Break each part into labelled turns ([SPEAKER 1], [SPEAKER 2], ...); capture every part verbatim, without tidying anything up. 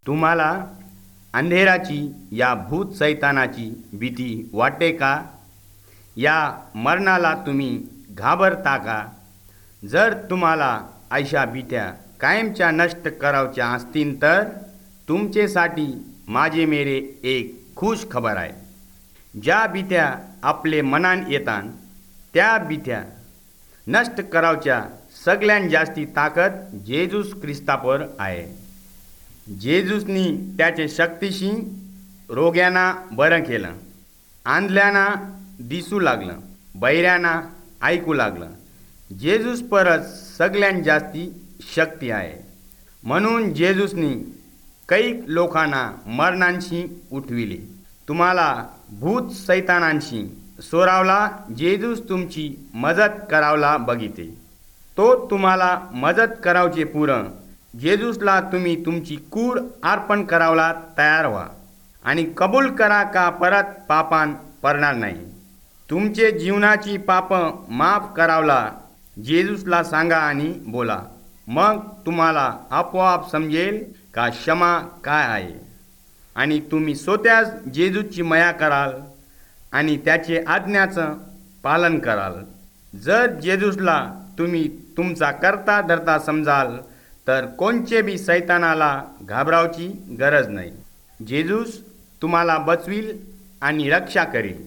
[SPEAKER 1] तुम्हाला अंधेराची या भूत सैतानाची भीती वाटते का? या मरणाला तुम्ही घाबरता का? जर तुम्हाला अशा भीत्या कायमच्या नष्ट करावच्या असतील तर तुमचेसाठी माझे मेरे एक खुश खबर आहे. ज्या भीत्या आपले मनान येतात त्या भीत्या नष्ट करावच्या सगळ्यात जास्ती ताकद जेजूस ख्रिस्तापर आहे. जेजूसनी त्याचे शक्तीशी रोग्यांना बरं केलं, आंधळ्यांना दिसू लागलं, बहिऱ्यांना ऐकू लागलं. जेजूस परत सगळ्यात जास्ती शक्ती आहे. म्हणून जेजूसनी कैक लोकांना मरणांशी उठविले. तुम्हाला भूत सैतानांशी सोरावला जेजूस तुमची मदत करावला बघिते. तो तुम्हाला मदत करावचे पुरं जेजूसला तुम्ही तुमची कूड अर्पण करावला तयार व्हा आणि कबूल करा का परत पापान पडणार नाही. तुमचे जीवनाची पाप माफ करावला जेजूसला सांगा आणि बोला. मग तुम्हाला आपोआप समजेल का क्षमा काय आहे आणि तुम्ही स्वतःच जेजूची मया कराल आणि त्याचे आज्ञाचं पालन कराल. जर जेजूसला तुम्ही तुमचा करता धरता समजाल तर कोणचे बी सैतानाला घाबरावची गरज नाही. जेजूस तुम्हाला बचविल आणि रक्षा करील.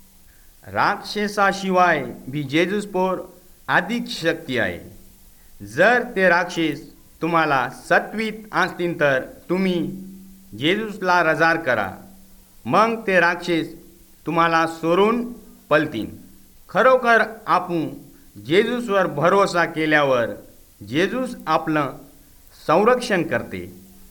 [SPEAKER 1] राक्षसाशिवाय भी जेजूसपोर अधिक शक्ती आहे. जर ते राक्षस तुम्हाला सत्वित असतील तर तुम्ही जेजूसला रजार करा, मग ते राक्षस तुम्हाला सोडून पळतील. खरोखर आपण जेजूसवर भरोसा केल्यावर जेजूस आपलं संरक्षण करते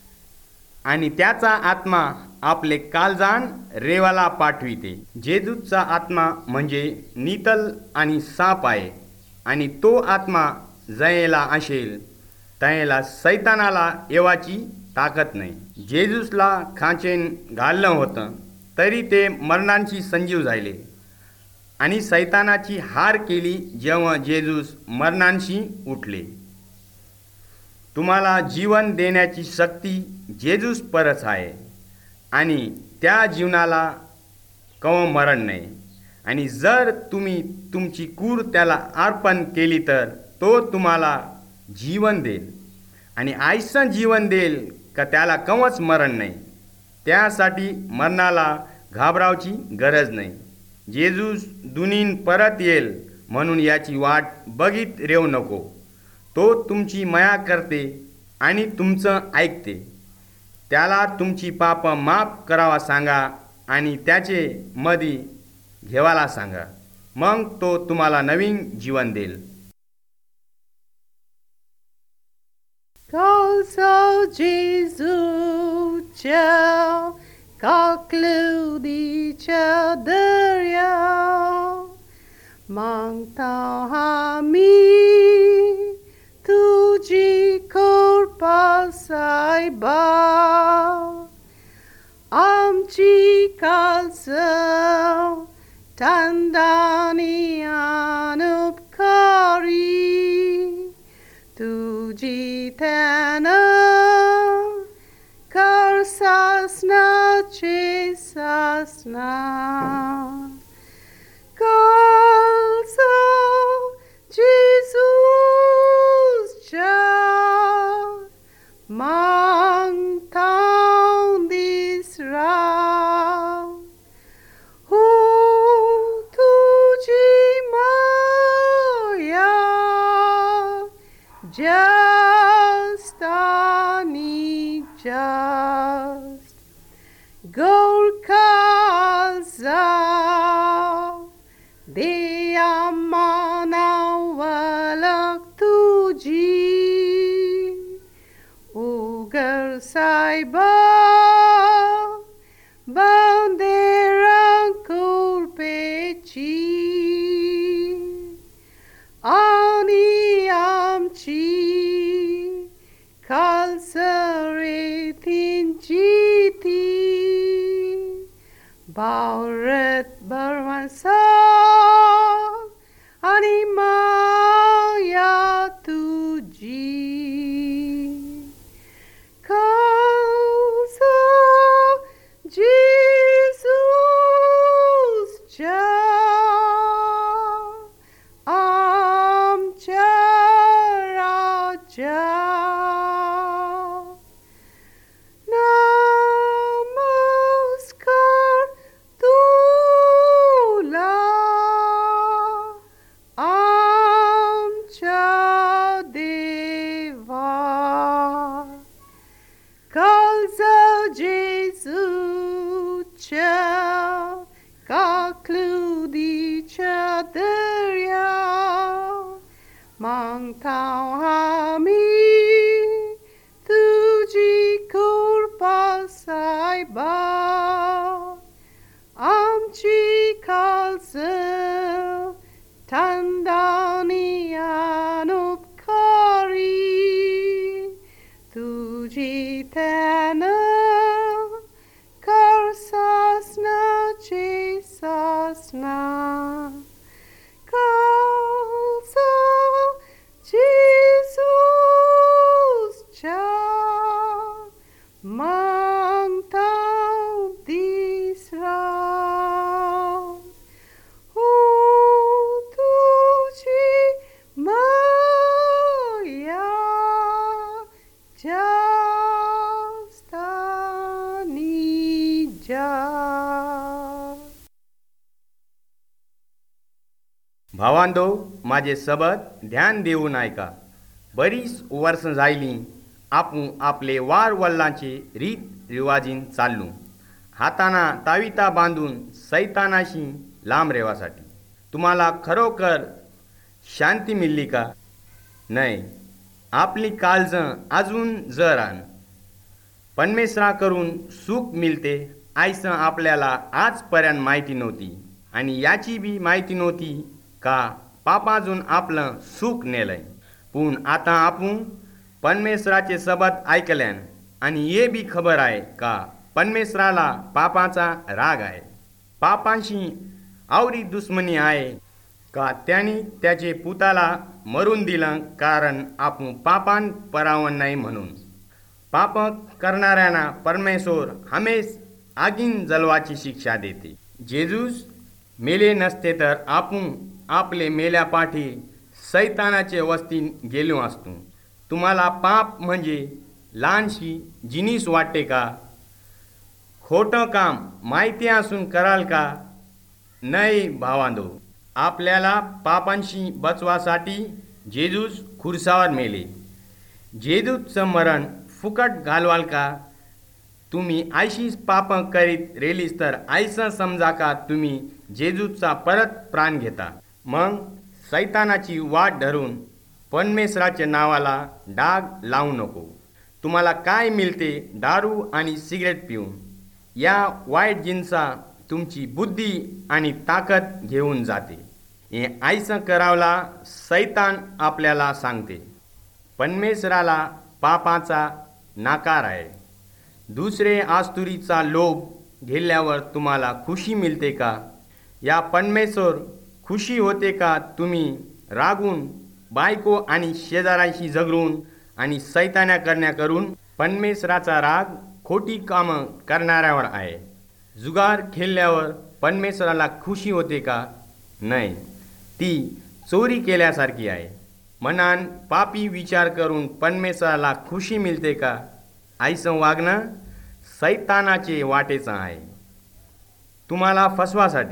[SPEAKER 1] आणि त्याचा आत्मा आपले काळजान रेवाला पाठविते. जेजूसचा आत्मा म्हणजे नीतल आणि साप आहे आणि तो आत्मा जयेला असेल त्याला सैतानाला येवाची ताकद नाही. जेजूसला खाचेन घालणं होतं तरी ते मरणांशी संजीव झाले आणि सैतानाची हार केली जेव्हा जेजूस मरणांशी उठले. तुम्हाला जीवन देण्याची शक्ती जेजूस परच आहे आणि त्या जीवनाला कव मरण नाही. आणि जर तुम्ही तुमची कूड त्याला अर्पण केली तर तो तुम्हाला जीवन देईल आणि ऐसन जीवन देईल का त्याला कवच मरण नाही. त्यासाठी मरणाला घाबरावची गरज नाही. जेजूस दुनीन परत येईल म्हणून याची वाट बघित रेव नको. तो तुमची मया करते आणि तुमचं ऐकते. त्याला तुमची पाप माफ करावा सांगा आणि त्याचे मधी घेवाला सांगा, मग तो तुम्हाला नवीन जीवन देईल.
[SPEAKER 2] Calçou Jesus tchau, concludi tchau deriau, mang tao ha mi, tu ji cor pasai bao, am chi calçou, tandani anup kari, तुझी त्याना कर सासनाचे सासना calçou Jesus mang tao d'Israel hu tuji maya just ani just gol kalzau de amana walak tuji ugar saiba banderang kulpeci ani amci kalsaretin jiti bauret bermansa ani maya tuji kalsa calza Jesucia, ca cludicia dăria, mangtau hami, tuji curpa saiba, amci calza, tandani anupkari, tuji tena, karsasna jesasna, kalsa Jesus cha, mangtau disra.
[SPEAKER 1] भावांदो, माझे सबद ध्यान देऊन ऐका. बरीच वर्ष जायली आपूण आपले वार वल्लांचे रीत रिवाजीन चाललो, हाताना ताविता बांधून सैतानाशी लांब रेवासाठी. तुम्हाला खरोखर शांती मिळली का? नाही, आपली काळज अजून जरान. परमेश्वराकडून सुख मिळते आयसं आपल्याला आजपर्यंत माहिती नव्हती, आणि याची बी माहिती नव्हती का पापाजून आपलं सुख नेलंय. पण आता आपण परमेश्वराचे शब्द ऐकल्यान आणि हे बी खबर आहे का परमेश्वराला पापाचा राग आहे, पापांशी आवरी दुश्मनी आहे का त्यांनी त्याचे पुताला मरून दिलं कारण आपण पापान परावण नाही म्हणून. पाप करणाऱ्यांना परमेश्वर हमेश आगीन जलवाची शिक्षा देते. जेजूस मेले नसते तर आपण आपले मेल्यापाठी सैतानाचे वस्तीन गेलो असतो. तुम्हाला पाप म्हणजे लहानशी जिनिस वाटते का? खोटं काम माहिती असून कराल का? नाही भावांदो, आपल्याला पापांशी बचवासाठी जेजूस खुर्सावर मेले. जेजूचं मरण फुकट घालवाल का? तुम्ही आयशीच पाप करीत रेलीस तर आयसं समजा का तुम्ही जेजूचा परत प्राण घेता. मग सैतानाची वाट धरून परमेश्वराच्या नावाला डाग लावू नको. तुम्हाला काय मिळते दारू आणि सिगरेट पिऊन? या वाईट जिन्सा तुमची बुद्धी आणि ताकद घेऊन जाते. हे आयसं करावला सैतान आपल्याला सांगते. परमेश्वराला पापाचा नाकार आहे. दुसरे आस्तुरीचा लोभ घेतल्यावर तुम्हाला खुशी मिळते का? या परमेश्वर खुशी होते का तुम्ही रागून बायको आणि शेजाराशी झगडून आणि सैतान्या करण्या करून? परमेश्वराचा राग खोटी कामं करणाऱ्यावर आहे. जुगार खेळल्यावर परमेश्वराला खुशी होते का? नाही, ती चोरी केल्यासारखी आहे. मनान पापी विचार करून परमेश्वराला खुशी मिळते का? आईचं वागणं सैतानाचे वाटेचं आहे. तुम्हाला फसवासाठी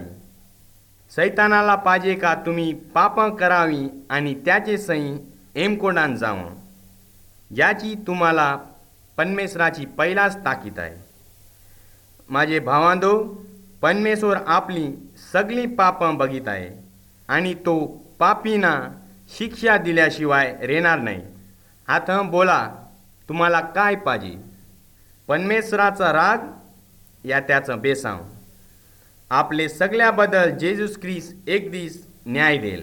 [SPEAKER 1] सैतानाला पाहिजे का तुम्ही पाप करावी आणि त्याचे सही एमकोडान जावं, ज्याची तुम्हाला परमेश्वराची पहिलाच ताकीद आहे. माझे भावांदो, परमेश्वर आपली सगळी पापं बघित आहे आणि तो पापींना शिक्षा दिल्याशिवाय रेणार नाही. आता बोला, तुम्हाला काय पाहिजे? परमेश्वराचा राग या त्याचं बेसाव? आपले सगळ्याबद्दल जेजूस ख्रिस्त एक दिस न्याय देईल.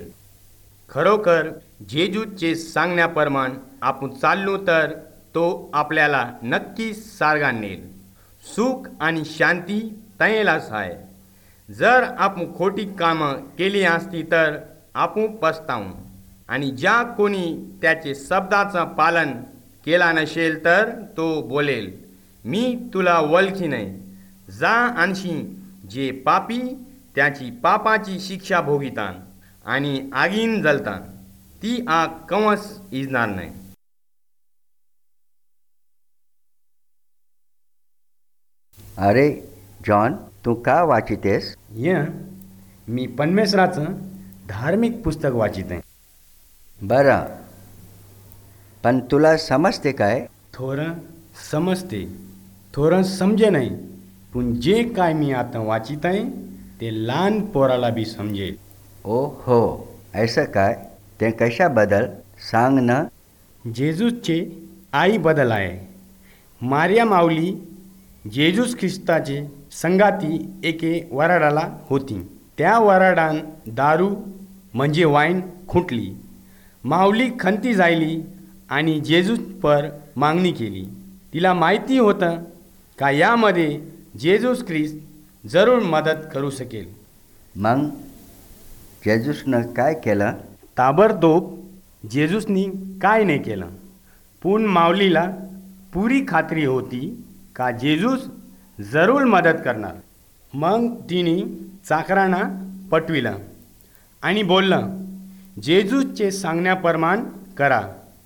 [SPEAKER 1] खरोखर जेजूचे सांगण्याप्रमाणे आपण चाललो तर तो आपल्याला नक्कीच सारगान नेईल. सुख आणि शांती तयेलाच आहे. जर आपण खोटी कामं केली असती तर आपण पस्तावू, आणि ज्या कोणी त्याचे शब्दाचं पालन केला नसेल तर तो बोलेल, मी तुला ओळखी नाही. जा आणशी जे पापी त्याची पापाची शिक्षा भोगितान आणि आगीन जलतान, ती आग कवच इजणार नाही.
[SPEAKER 3] अरे जॉन, तू का वाचितेस?
[SPEAKER 1] य मी परमेश्वराचं धार्मिक पुस्तक वाचित आहे.
[SPEAKER 3] बरं, पण तुला समजते काय?
[SPEAKER 1] थोडं समजते. थोरं समजे नाही, पण जे काय मी आता वाचित आहे ते लहान पोराला बी समजेल.
[SPEAKER 3] ओ हो, ऐसं काय? ते कशाबद्दल सांग ना.
[SPEAKER 1] जेजूसचे आईबद्दल आहे. मारिया माऊली जेजूस ख्रिस्ताचे संगाती एके वराडाला होती. त्या वराडान दारू म्हणजे वाईन खुंटली. माऊली खंती जायली आणि जेजूस पर मागणी केली. तिला माहिती होतं का यामध्ये जेजूस ख्रिस्त जरूर मदत करू शकेल.
[SPEAKER 3] मग जेजूसनं काय केलं?
[SPEAKER 1] ताबडतोब जेजूसनी काय नाही केलं, पण माऊलीला पुरी खात्री होती का जेजूस जरूर मदत करणार. मग तिने चाकरांना पटविलं आणि बोललं, जेजूसचे सांगण्याप्रमाण करा.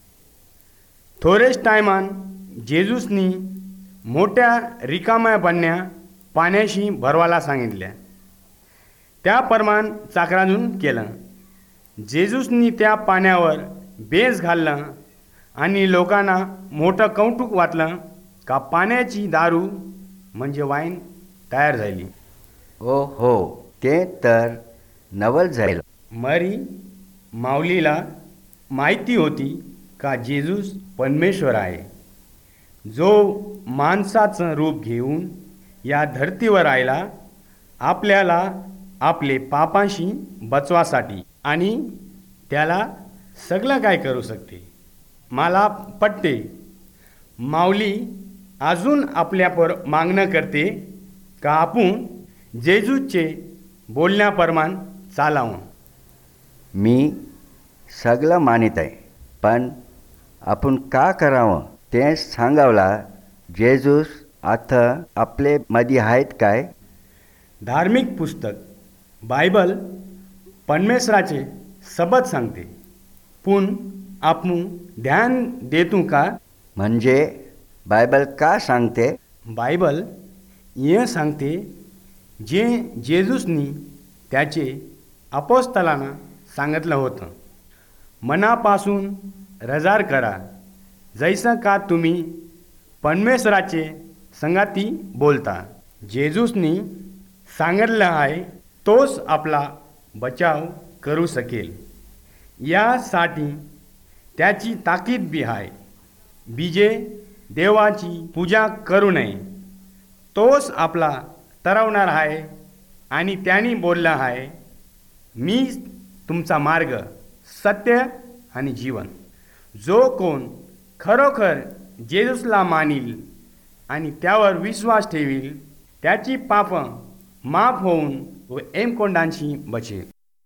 [SPEAKER 1] थोडेच टायमान जेजूसनी मोठ्या रिकाम्या बन्या पाण्याशी भरवायला सांगितल्या. त्याप्रमाण चाकरांतून केलं. जेजूसनी त्या पाण्यावर बेस घाललं आणि लोकांना मोठं कौतुक वाटलं का पाण्याची दारू म्हणजे वाईन तयार झाली.
[SPEAKER 3] ओ हो, ते तर नवल झालं.
[SPEAKER 1] मरी माऊलीला माहिती होती का जेजूस परमेश्वर आहे, जो माणसाचं रूप घेऊन या धर्तीवर आला आपल्याला आपले पापांशी बचवासाठी, आणि त्याला सगळं काय करू शकते. मला पटते. माऊली अजून आपल्यावर मागणं करते का आपण जेजूसचे बोलण्याप्रमाण चालावं.
[SPEAKER 3] मी सगळं मानित आहे, पण आपण का करावं ते सांगावला. जेजूस आता आपले मध्ये आहेत काय?
[SPEAKER 1] धार्मिक पुस्तक बायबल परमेश्वराचे सबत सांगते, पण आपण ध्यान देतो का?
[SPEAKER 3] म्हणजे बायबल का सांगते?
[SPEAKER 1] बायबल हे सांगते जे जेजूसनी त्याचे अपोस्तलांना सांगितलं होतं, मनापासून रजार करा जैसं का तुम्ही परमेश्वराचे संगाती बोलता. जेजूसनी सांगितलं आहे तोच आपला बचाव करू शकेल. यासाठी त्याची ताकीद बी आहे. बीजे देवाची पूजा करू नये, तोच आपला तरवणार आहे आणि त्यांनी बोलला आहे, मी तुमचा मार्ग, सत्य आणि जीवन. जो कोण खरोखर जेजूसला मानील आणि त्यावर विश्वास ठेवील त्याची पापं माफ होऊन व एमकोंडांशी बचेल.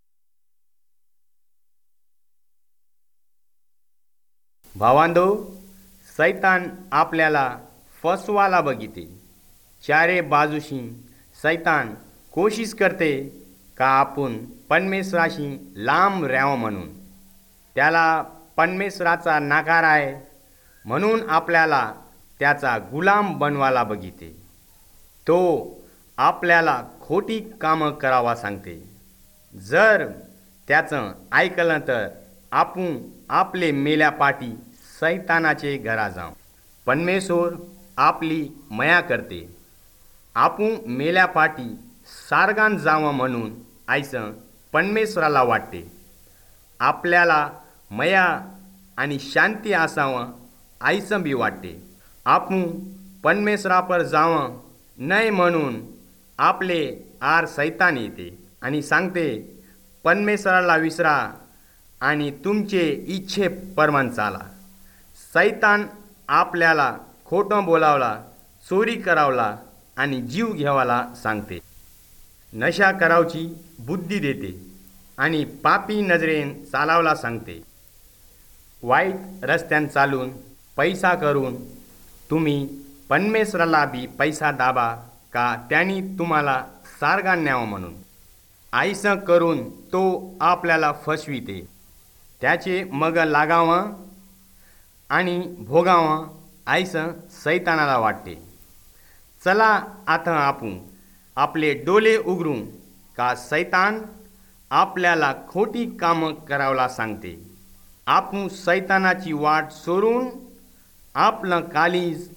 [SPEAKER 1] भावांदो, सैतान आपल्याला फसवायला बघिते. चारे बाजूशी सैतान कोशिश करते का आपण परमेश्वराशी लांब राहावं म्हणून. त्याला परमेश्वराचा नाकार आहे म्हणून आपल्याला त्याचा गुलाम बनवायला बघिते. तो आपल्याला खोटी कामं करावा सांगते. जर त्याचं ऐकलं तर आपण आपले मेल्या पाठी सैतानाचे घरा जाऊ. परमेश्वर आपली मया करते. आपण मेल्या पाठी सारगान जावं म्हणून ऐसं परमेश्वराला वाटते. आपल्याला मया आणि शांती असावं ऐसं बी वाटते. आपण परमेश्वरापर जावं नाही म्हणून आपले आर सैतान येते आणि सांगते, परमेश्वराला विसरा आणि तुमचे इच्छे परमान चाला. सैतान आपल्याला खोटं बोलावला, चोरी करावला आणि जीव घ्यावाला सांगते. नशा करावची बुद्धी देते आणि पापी नजरेन चालावला सांगते. वाईट रस्त्यान चालून पैसा करून तुम्ही परमेश्वराला बी पैसा दाबा का त्यांनी तुम्हाला सारगा न्यावं म्हणून. ऐसं करून तो आपल्याला फसविते. त्याचे मग लागावं आणि भोगावं ऐसं सैतानाला वाटते. चला आता आपण आपले डोळे उघडू का सैतान आपल्याला खोटी कामं करावला सांगते. आपण सैतानाची वाट सोडून आपलं कालीज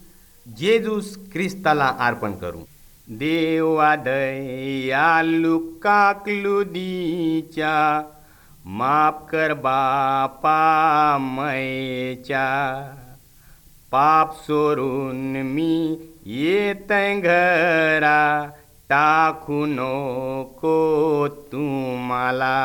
[SPEAKER 1] जेजूस ख्रिस्ताला अर्पण करू. देवा दयालु काकलुदीच्या, माफ कर बापा मैच्या. पाप सोडून मी येतय घरा, टाकू नको तुम्हाला.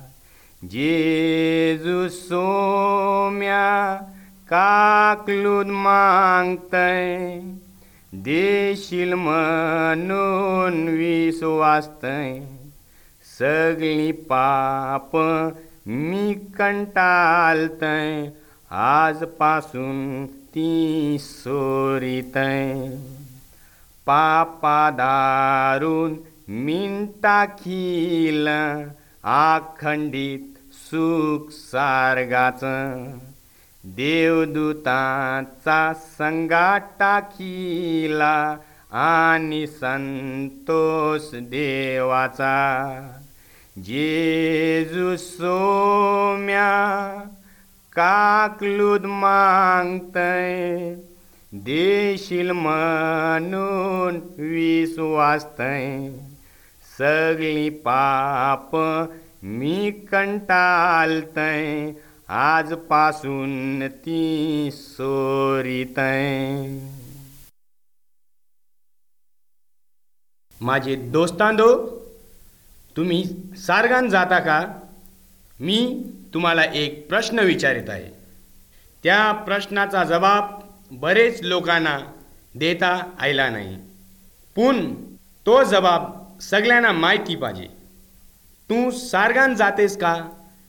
[SPEAKER 1] जेजू सोम्या काकलूद मागतय, देशील म्हणून विश्वासतय. सगळी पाप मी कंटाळतय, आजपासून ती सोरितय. पापा दारून मीन टाकील, अखंडित सुख सारगाचं. देवदूतांचा संगा टाकीला, आणि संतोष देवाचा. जेजू सोम्या काकलूद मागतय, देशील म्हणून विश्वासतय. सगळी पाप मी कंटाळतय, आजपासून ती सोरितय. माझे दोस्तांदो, तुम्ही सारगान जाता का? मी तुम्हाला एक प्रश्न विचारित आहे. त्या प्रश्नाचा जबाब बरेच लोकांना देता आला नाही, पण तो जबाब सगळ्यांना माहिती पाहिजे. तू सारगान जातेस का?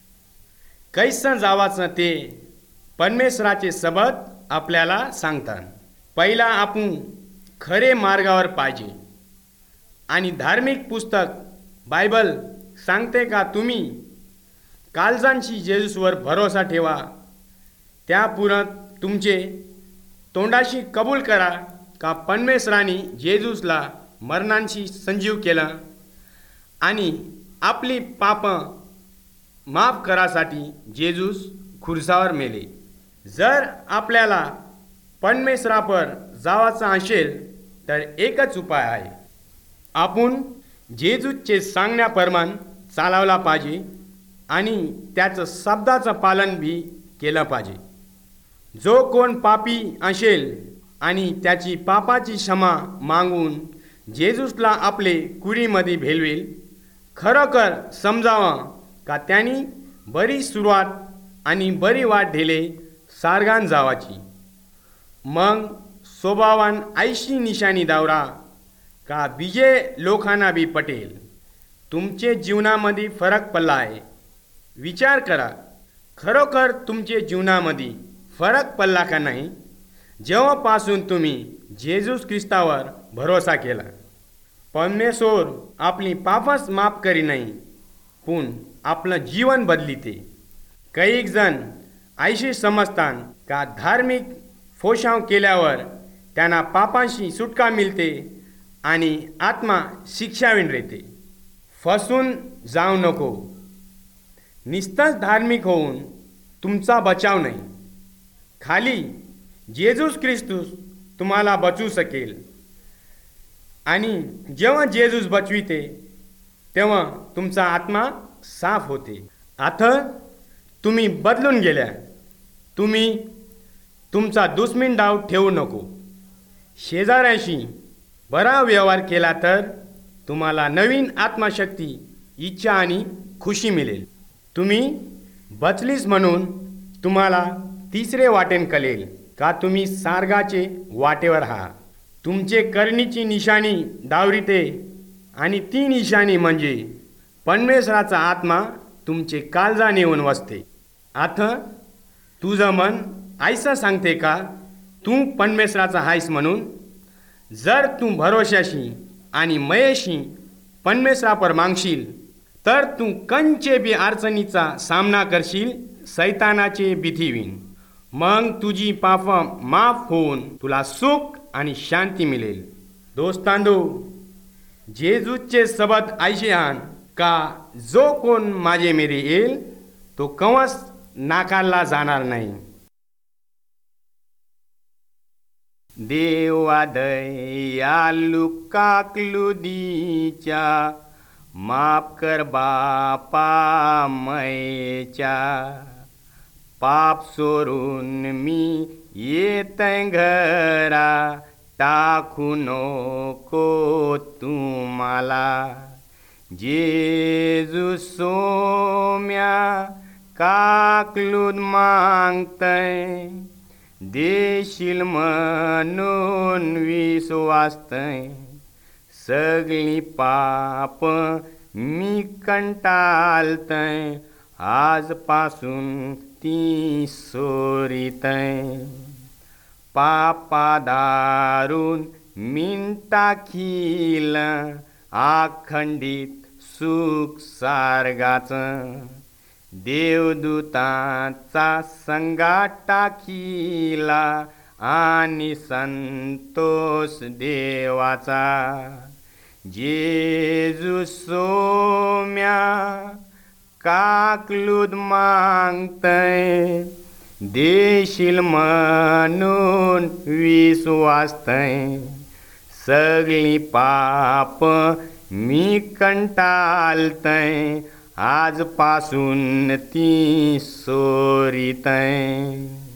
[SPEAKER 1] कैसन जावाचं ते परमेश्वराचे शब्द आपल्याला सांगतात. पहिला आपण खरे मार्गावर पाहिजे. आणि धार्मिक पुस्तक बायबल सांगते का तुम्ही काळजांशी जेजूसवर भरोसा ठेवा. त्यापुरत तुमचे तोंडाशी कबूल करा का परमेश्वराने जेजूसला मरणांशी संजीव केला आणि आपली पाप माफ करासाठी जेजूस खुर्सावर मेले. जर आपल्याला परमेश्वरावर जावाचं असेल तर एकच उपाय आहे. आपण जेजूचे सांगण्याप्रमाणे चालवला पाहिजे आणि त्याचं शब्दाचं पालन भी केलं पाहिजे. जो कोण पापी असेल आणि त्याची पापाची क्षमा मागून जेजूसला आपले कुडीमध्ये भेलवेल, खरोखर समजावं का त्यांनी बरी सुरुवात आणि बरी वाट ढेले सारगान जावाची. मग स्वभावान ऐशी निशाणी दावरा का विजय लोकांना बी पटेल. तुमचे जीवनामध्ये फरक पडला आहे. विचार करा, खरोखर तुमचे जीवनामध्ये फरक पडला का नाही जेव्हापासून तुम्ही जेजूस ख्रिस्तावर भरोसा केला. परमेश्वर आपली पापच माफ करी नाही, पण आपलं जीवन बदलिते. काही जण ऐशी समजतात का धार्मिक फोशाव केल्यावर त्यांना पापांशी सुटका मिळते आणि आत्मा शिक्षावीन राहते. फसून जाऊ नको. नुसतंच धार्मिक होऊन तुमचा बचाव नाही. खाली जेजूस ख्रिस्तूस तुम्हाला बचू शकेल. आणि जेव्हा जेजूस बचविते तेव्हा तुमचा आत्मा साफ होते. आता तुम्ही बदलून गेल्या. तुम्ही तुमचा दुश्मन डाव ठेवू नको. शेजाऱ्याशी बरा व्यवहार केला तर तुम्हाला नवीन आत्मशक्ती, इच्छा आणि खुशी मिळेल. तुम्ही बचलीस म्हणून तुम्हाला तिसरे वाटेन कळेल का तुम्ही सारगाचे वाटेवर आहात. तुमचे करणीची निशाणी दावरीते आणि ती निशाणी म्हणजे परमेश्वराचा आत्मा तुमचे काळजा नेऊन वसते. आता तुझं मन ऐसा सांगते का तू परमेश्वराचा हायस म्हणून? जर तू भरोशाशी आणि मयेशी परमेश्वरावर मागशील तर तू कंचे बी अडचणीचा सामना करशील, सैतानाचे भीतीवीन. मग तुझी पाप माफ होऊन तुला सुख आणि शांती मिळेल. दोस्तांदो, जेजूचे शब्द ऐसे आण का जो कोण माझे मेरे येईल तो कवच नाकारला जाणार नाही. देवा दयालु काकलुदीच्या माफ कर बापा मैच्या पाप सोडून मी येतय घरा टाकू नको तुम्हाला जेजू सोम्या काकलूद मागतय देशील म्हणून विश्वासतय सगळी पाप मी कंटाळतय आजपासून ती सोरितय पापा दारून मीन टाकील अखंडित सुख सारगाचं देवदूताचा संगा टाकीला आणि संतोष देवाचा जेजू सोम्या काकलूद मागतय देशील म्हणून विश्वासतय सगळी पाप मी कंटाळतय आजपासून ती सोरितय